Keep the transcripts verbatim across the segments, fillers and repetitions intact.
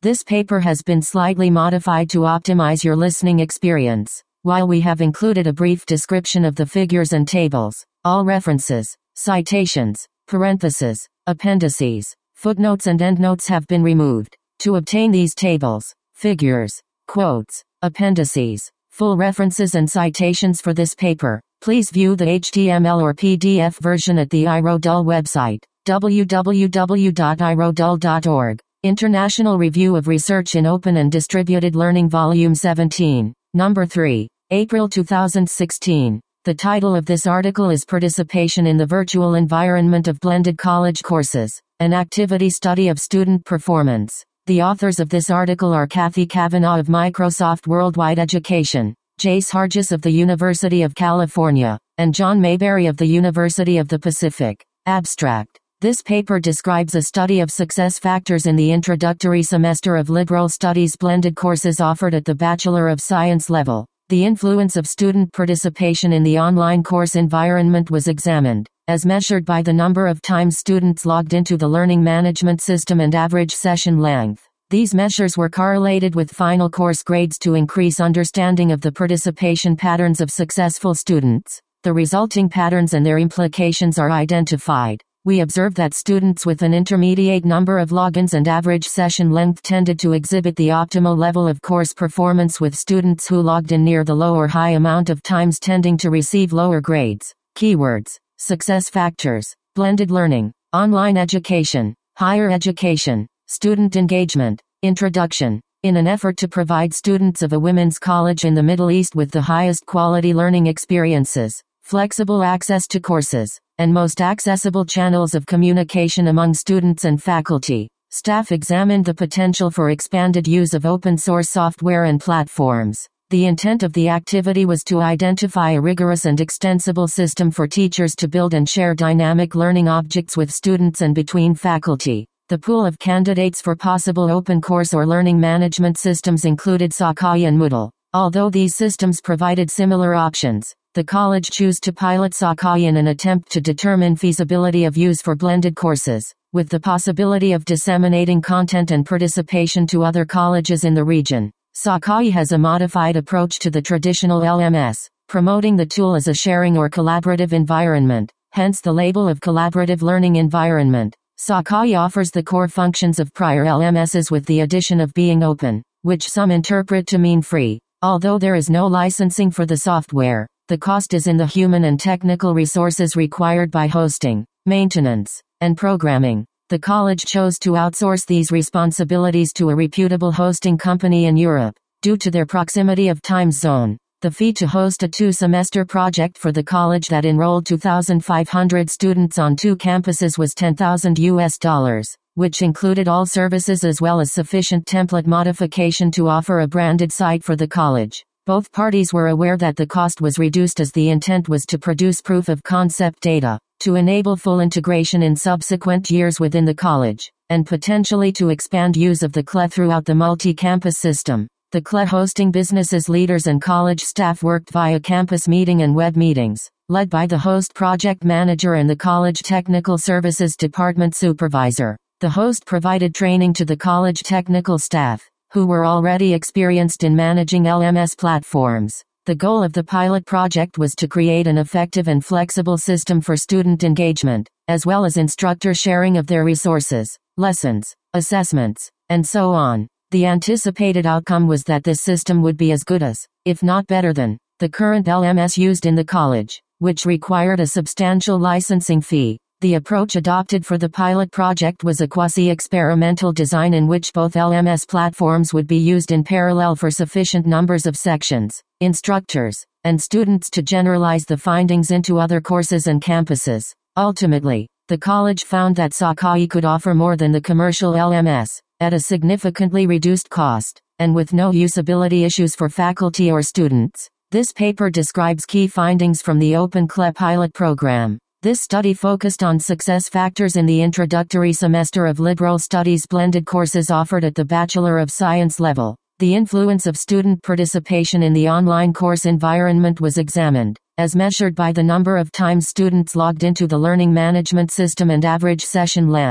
This paper has been slightly modified to optimize your listening experience. While we have included a brief description of the figures and tables, all references, citations, parentheses, appendices, footnotes and endnotes have been removed. To obtain these tables, figures, quotes, appendices, full references and citations for this paper, please view the H T M L or P D F version at the iRodul website, w w w dot i rodul dot org. International Review of Research in Open and Distributed Learning Volume seventeen, Number three, April two thousand sixteen. The title of this article is Participation in the Virtual Environment of Blended College Courses, an Activity Study of Student Performance. The authors of this article are Kathy Kavanaugh of Microsoft Worldwide Education, Jace Hargis of the University of California, and John Mayberry of the University of the Pacific. Abstract. This paper describes a study of success factors in the introductory semester of liberal studies blended courses offered at the Bachelor of Science level. The influence of student participation in the online course environment was examined, as measured by the number of times students logged into the learning management system and average session length. These measures were correlated with final course grades to increase understanding of the participation patterns of successful students. The resulting patterns and their implications are identified. We observed that students with an intermediate number of logins and average session length tended to exhibit the optimal level of course performance, with students who logged in near the low or high amount of times tending to receive lower grades. Keywords: success factors, blended learning, online education, higher education, student engagement, introduction. In an effort to provide students of a women's college in the Middle East with the highest quality learning experiences, flexible access to courses, and most accessible channels of communication among students and faculty, staff examined the potential for expanded use of open-source software and platforms. The intent of the activity was to identify a rigorous and extensible system for teachers to build and share dynamic learning objects with students and between faculty. The pool of candidates for possible open course or learning management systems included Sakai and Moodle. Although these systems provided similar options, the college chose to pilot Sakai in an attempt to determine feasibility of use for blended courses, with the possibility of disseminating content and participation to other colleges in the region. Sakai has a modified approach to the traditional L M S, promoting the tool as a sharing or collaborative environment, hence the label of Collaborative Learning Environment. Sakai offers the core functions of prior L M Ss with the addition of being open, which some interpret to mean free. Although there is no licensing for the software, the cost is in the human and technical resources required by hosting, maintenance, and programming. The college chose to outsource these responsibilities to a reputable hosting company in Europe, due to their proximity of time zone. The fee to host a two-semester project for the college that enrolled two thousand five hundred students on two campuses was ten thousand U S dollars, which included all services as well as sufficient template modification to offer a branded site for the college. Both parties were aware that the cost was reduced as the intent was to produce proof of concept data, to enable full integration in subsequent years within the college, and potentially to expand use of the C L E throughout the multi-campus system. The C L E hosting businesses leaders and college staff worked via campus meeting and web meetings, led by the host project manager and the college technical services department supervisor. The host provided training to the college technical staff, who were already experienced in managing L M S platforms. The goal of the pilot project was to create an effective and flexible system for student engagement, as well as instructor sharing of their resources, lessons, assessments, and so on. The anticipated outcome was that this system would be as good as, if not better than, the current L M S used in the college, which required a substantial licensing fee. The approach adopted for the pilot project was a quasi-experimental design in which both L M S platforms would be used in parallel for sufficient numbers of sections, instructors, and students to generalize the findings into other courses and campuses. Ultimately, the college found that Sakai could offer more than the commercial L M S, at a significantly reduced cost, and with no usability issues for faculty or students. This paper describes key findings from the Open C L E pilot program. This study focused on success factors in the introductory semester of liberal studies blended courses offered at the Bachelor of Science level. The influence of student participation in the online course environment was examined, as measured by the number of times students logged into the learning management system and average session length.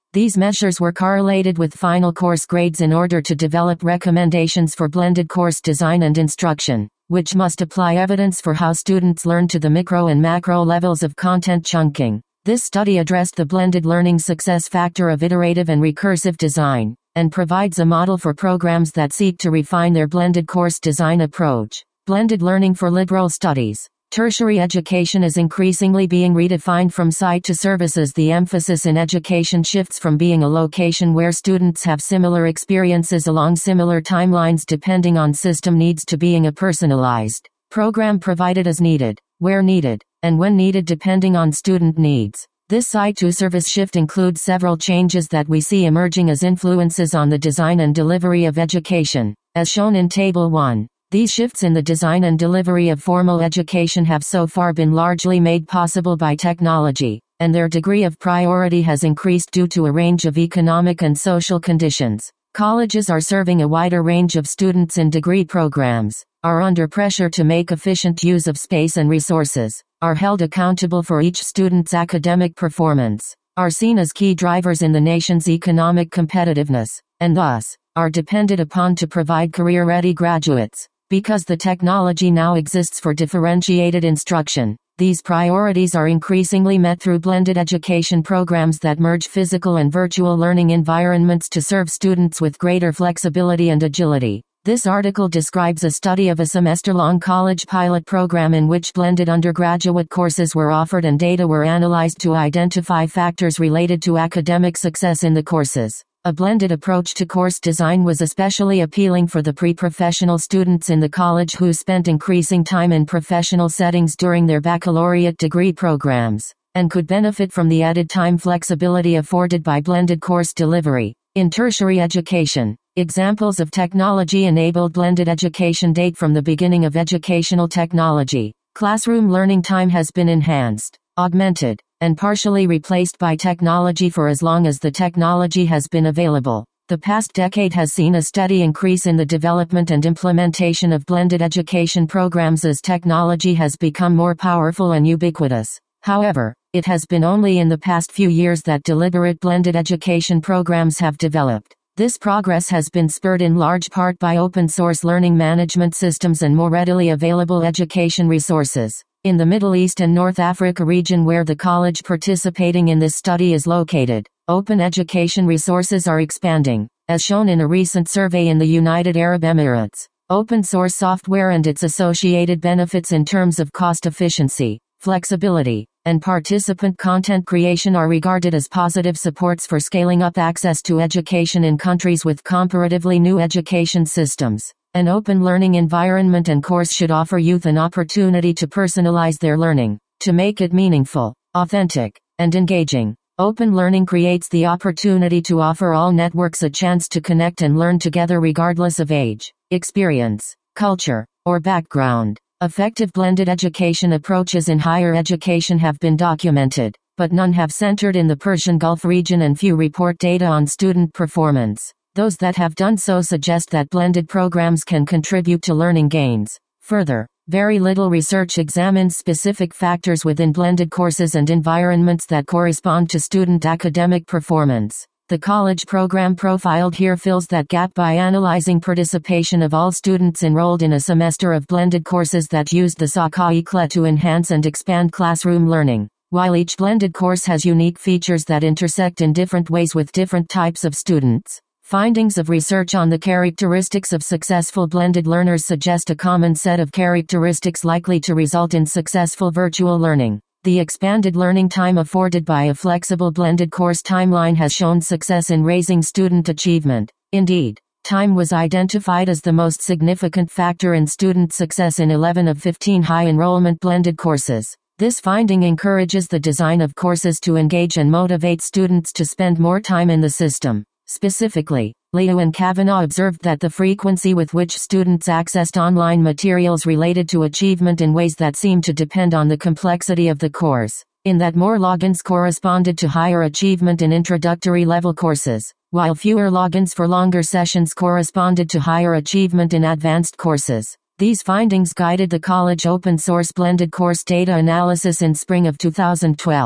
These measures were correlated with final course grades in order to develop recommendations for blended course design and instruction, which must apply evidence for how students learn to the micro and macro levels of content chunking. This study addressed the blended learning success factor of iterative and recursive design, and provides a model for programs that seek to refine their blended course design approach. Blended learning for liberal studies. Tertiary education is increasingly being redefined from site to services. The emphasis in education shifts from being a location where students have similar experiences along similar timelines depending on system needs to being a personalized program provided as needed, where needed, and when needed depending on student needs. This site-to-service shift includes several changes that we see emerging as influences on the design and delivery of education, as shown in Table one. These shifts in the design and delivery of formal education have so far been largely made possible by technology, and their degree of priority has increased due to a range of economic and social conditions. Colleges are serving a wider range of students in degree programs, are under pressure to make efficient use of space and resources, are held accountable for each student's academic performance, are seen as key drivers in the nation's economic competitiveness, and thus, are depended upon to provide career-ready graduates. Because the technology now exists for differentiated instruction, these priorities are increasingly met through blended education programs that merge physical and virtual learning environments to serve students with greater flexibility and agility. This article describes a study of a semester-long college pilot program in which blended undergraduate courses were offered and data were analyzed to identify factors related to academic success in the courses. A blended approach to course design was especially appealing for the pre-professional students in the college who spent increasing time in professional settings during their baccalaureate degree programs, and could benefit from the added time flexibility afforded by blended course delivery. In tertiary education, examples of technology-enabled blended education date from the beginning of educational technology. Classroom learning time has been enhanced, augmented, and partially replaced by technology for as long as the technology has been available. The past decade has seen a steady increase in the development and implementation of blended education programs as technology has become more powerful and ubiquitous. However, it has been only in the past few years that deliberate blended education programs have developed. This progress has been spurred in large part by open-source learning management systems and more readily available education resources. In the Middle East and North Africa region where the college participating in this study is located, open education resources are expanding, as shown in a recent survey in the United Arab Emirates. Open source software and its associated benefits in terms of cost efficiency, flexibility, and participant content creation are regarded as positive supports for scaling up access to education in countries with comparatively new education systems. An open learning environment and course should offer youth an opportunity to personalize their learning, to make it meaningful, authentic, and engaging. Open learning creates the opportunity to offer all networks a chance to connect and learn together regardless of age, experience, culture, or background. Effective blended education approaches in higher education have been documented, but none have centered in the Persian Gulf region and few report data on student performance. Those that have done so suggest that blended programs can contribute to learning gains. Further, very little research examines specific factors within blended courses and environments that correspond to student academic performance. The college program profiled here fills that gap by analyzing participation of all students enrolled in a semester of blended courses that used the Sakha-I-C L E to enhance and expand classroom learning. While each blended course has unique features that intersect in different ways with different types of students, findings of research on the characteristics of successful blended learners suggest a common set of characteristics likely to result in successful virtual learning. The expanded learning time afforded by a flexible blended course timeline has shown success in raising student achievement. Indeed, time was identified as the most significant factor in student success in eleven of fifteen high-enrollment blended courses. This finding encourages the design of courses to engage and motivate students to spend more time in the system. Specifically, Liu and Kavanaugh observed that the frequency with which students accessed online materials related to achievement in ways that seemed to depend on the complexity of the course, in that more logins corresponded to higher achievement in introductory level courses, while fewer logins for longer sessions corresponded to higher achievement in advanced courses. These findings guided the college open-source blended course data analysis in spring of two thousand twelve.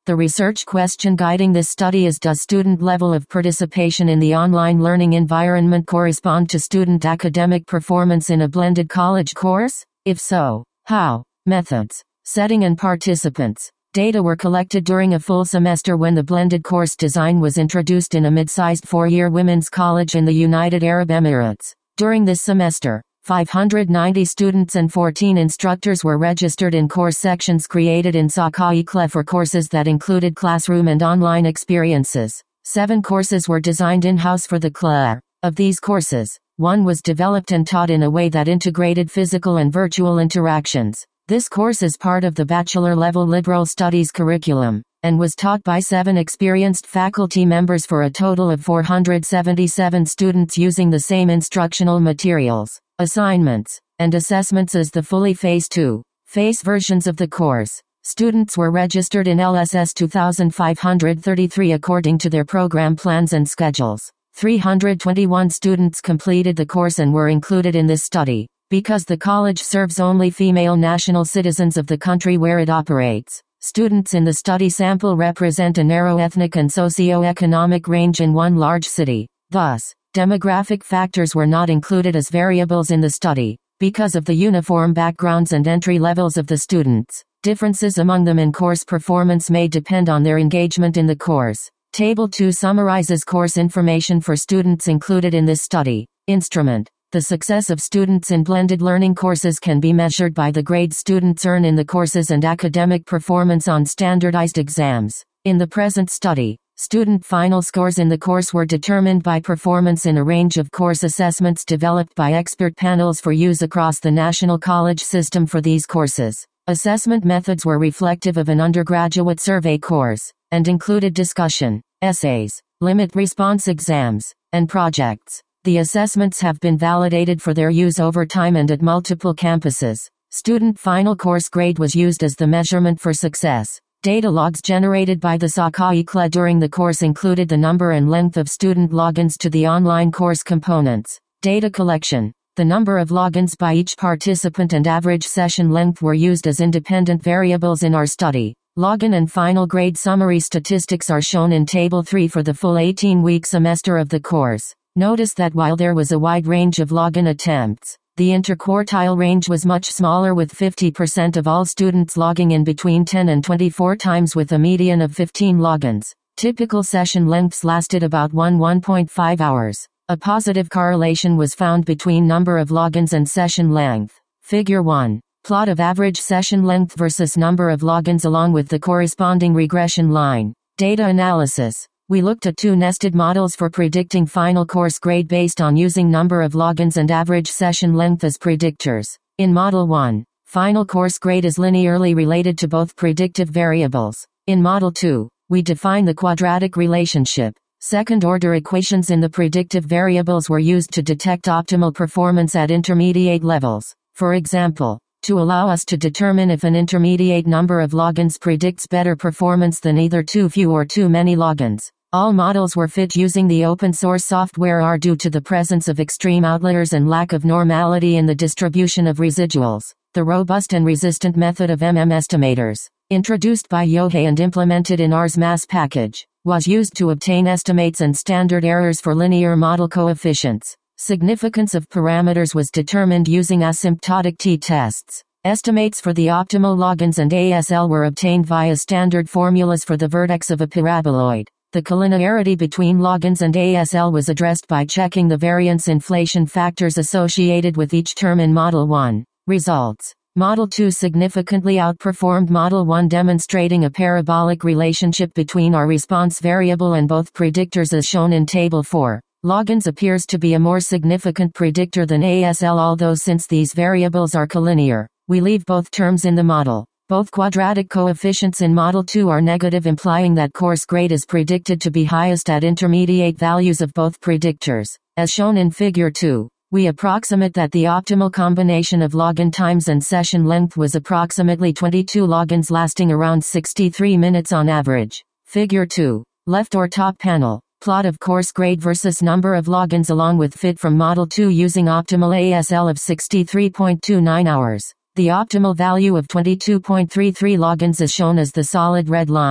The research question guiding this study is: does student level of participation in the online learning environment correspond to student academic performance in a blended college course? If so, how? Methods, setting and participants. Data were collected during a full semester when the blended course design was introduced in a mid-sized four-year women's college in the United Arab Emirates. During this semester, five hundred ninety students and fourteen instructors were registered in course sections created in Sakai C L E for courses that included classroom and online experiences. Seven courses were designed in-house for the C L E. Of these courses, one was developed and taught in a way that integrated physical and virtual interactions. This course is part of the bachelor-level liberal studies curriculum, and was taught by seven experienced faculty members for a total of four hundred seventy-seven students using the same instructional materials, assignments, and assessments as the fully Phase two, Phase versions of the course. Students were registered in L S S two thousand five hundred thirty-three according to their program plans and schedules. three hundred twenty-one students completed the course and were included in this study. Because the college serves only female national citizens of the country where it operates, students in the study sample represent a narrow ethnic and socio-economic range in one large city. Thus, demographic factors were not included as variables in the study. Because of the uniform backgrounds and entry levels of the students, differences among them in course performance may depend on their engagement in the course. Table two summarizes course information for students included in this study. Instrument. The success of students in blended learning courses can be measured by the grades students earn in the courses and academic performance on standardized exams. In the present study, student final scores in the course were determined by performance in a range of course assessments developed by expert panels for use across the national college system for these courses. Assessment methods were reflective of an undergraduate survey course, and included discussion, essays, limit response exams, and projects. The assessments have been validated for their use over time and at multiple campuses. Student final course grade was used as the measurement for success. Data logs generated by the Sakai C L E during the course included the number and length of student logins to the online course components. Data collection. The number of logins by each participant and average session length were used as independent variables in our study. Login and final grade summary statistics are shown in Table three for the full eighteen-week semester of the course. Notice that while there was a wide range of login attempts, the interquartile range was much smaller, with fifty percent of all students logging in between ten and twenty-four times with a median of fifteen logins. Typical session lengths lasted about one to one point five hours. A positive correlation was found between number of logins and session length. Figure one. Plot of average session length versus number of logins along with the corresponding regression line. Data analysis. We looked at two nested models for predicting final course grade based on using number of logins and average session length as predictors. In Model one, final course grade is linearly related to both predictive variables. In Model two, we define the quadratic relationship. Second-order equations in the predictive variables were used to detect optimal performance at intermediate levels. For example, to allow us to determine if an intermediate number of logins predicts better performance than either too few or too many logins. All models were fit using the open-source software R due to the presence of extreme outliers and lack of normality in the distribution of residuals. The robust and resistant method of M M estimators, introduced by Yohei and implemented in R's mass package, was used to obtain estimates and standard errors for linear model coefficients. Significance of parameters was determined using asymptotic t-tests. Estimates for the optimal logins and A S L were obtained via standard formulas for the vertex of a paraboloid. The collinearity between logins and A S L was addressed by checking the variance inflation factors associated with each term in Model one. Results. Model two significantly outperformed Model one, demonstrating a parabolic relationship between our response variable and both predictors as shown in Table four. Logins appears to be a more significant predictor than A S L, although since these variables are collinear, we leave both terms in the model. Both quadratic coefficients in Model two are negative, implying that course grade is predicted to be highest at intermediate values of both predictors. As shown in Figure two, we approximate that the optimal combination of login times and session length was approximately twenty-two logins lasting around sixty-three minutes on average. Figure two. Left or top panel. Plot of course grade versus number of logins along with fit from Model two using optimal A S L of sixty-three point two nine hours. The optimal value of twenty-two point three three logins is shown as the solid red line.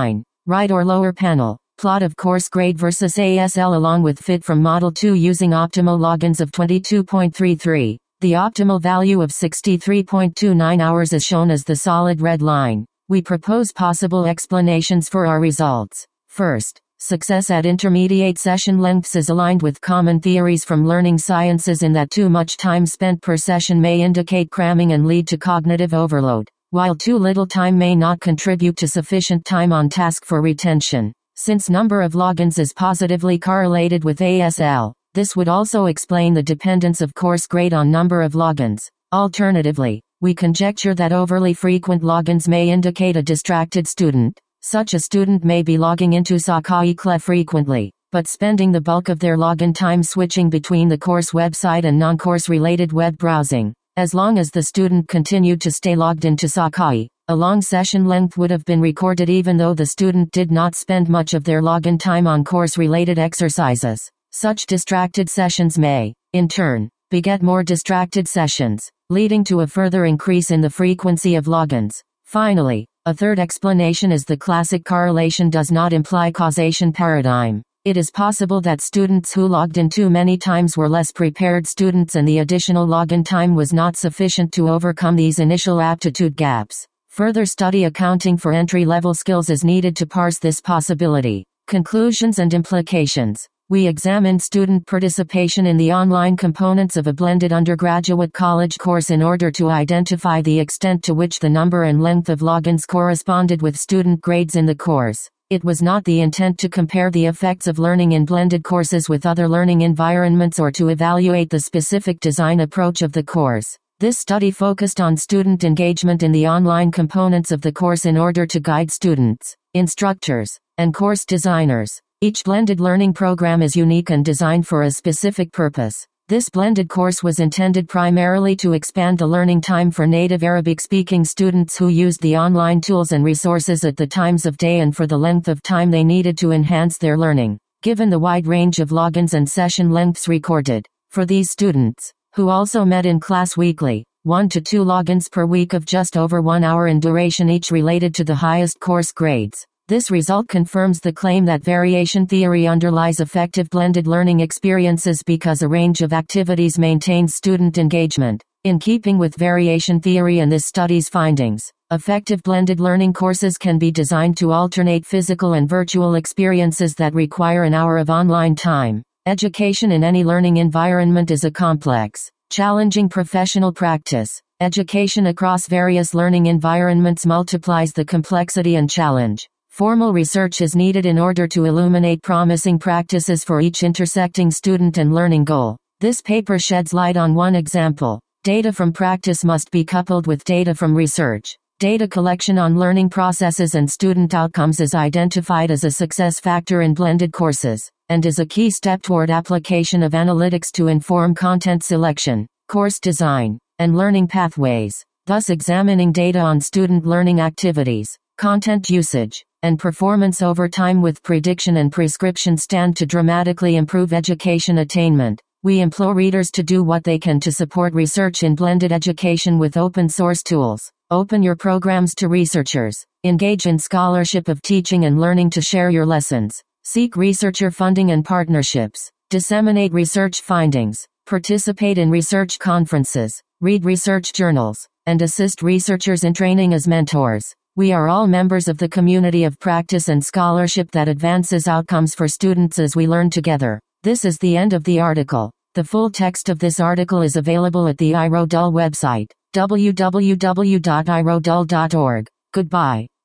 Right or lower panel. Plot of course grade versus A S L along with fit from Model two using optimal logins of twenty-two point three three. The optimal value of sixty-three point two nine hours is shown as the solid red line. We propose possible explanations for our results. First, success at intermediate session lengths is aligned with common theories from learning sciences in that too much time spent per session may indicate cramming and lead to cognitive overload, while too little time may not contribute to sufficient time on task for retention. Since number of logins is positively correlated with A S L, this would also explain the dependence of course grade on number of logins. Alternatively, we conjecture that overly frequent logins may indicate a distracted student. Such a student may be logging into Sakai C L E frequently, but spending the bulk of their login time switching between the course website and non-course related web browsing. As long as the student continued to stay logged into Sakai, a long session length would have been recorded even though the student did not spend much of their login time on course-related exercises. Such distracted sessions may, in turn, beget more distracted sessions, leading to a further increase in the frequency of logins. Finally, a third explanation is the classic correlation does not imply causation paradigm. It is possible that students who logged in too many times were less prepared students and the additional login time was not sufficient to overcome these initial aptitude gaps. Further study accounting for entry-level skills is needed to parse this possibility. Conclusions and implications. We examined student participation in the online components of a blended undergraduate college course in order to identify the extent to which the number and length of logins corresponded with student grades in the course. It was not the intent to compare the effects of learning in blended courses with other learning environments or to evaluate the specific design approach of the course. This study focused on student engagement in the online components of the course in order to guide students, instructors, and course designers. Each blended learning program is unique and designed for a specific purpose. This blended course was intended primarily to expand the learning time for native Arabic-speaking students who used the online tools and resources at the times of day and for the length of time they needed to enhance their learning, given the wide range of logins and session lengths recorded. For these students, who also met in class weekly, one to two logins per week of just over one hour in duration each related to the highest course grades. This result confirms the claim that variation theory underlies effective blended learning experiences because a range of activities maintains student engagement. In keeping with variation theory and this study's findings, effective blended learning courses can be designed to alternate physical and virtual experiences that require an hour of online time. Education in any learning environment is a complex, challenging professional practice. Education across various learning environments multiplies the complexity and challenge. Formal research is needed in order to illuminate promising practices for each intersecting student and learning goal. This paper sheds light on one example. Data from practice must be coupled with data from research. Data collection on learning processes and student outcomes is identified as a success factor in blended courses, and is a key step toward application of analytics to inform content selection, course design, and learning pathways. Thus, examining data on student learning activities, content usage, and performance over time with prediction and prescription stand to dramatically improve education attainment. We implore readers to do what they can to support research in blended education with open source tools. Open your programs to researchers. Engage in scholarship of teaching and learning to share your lessons. Seek researcher funding and partnerships. Disseminate research findings. Participate in research conferences. Read research journals. And assist researchers in training as mentors. We are all members of the community of practice and scholarship that advances outcomes for students as we learn together. This is the end of the article. The full text of this article is available at the I R O D U L website, w w w dot i r o d u l dot org. Goodbye.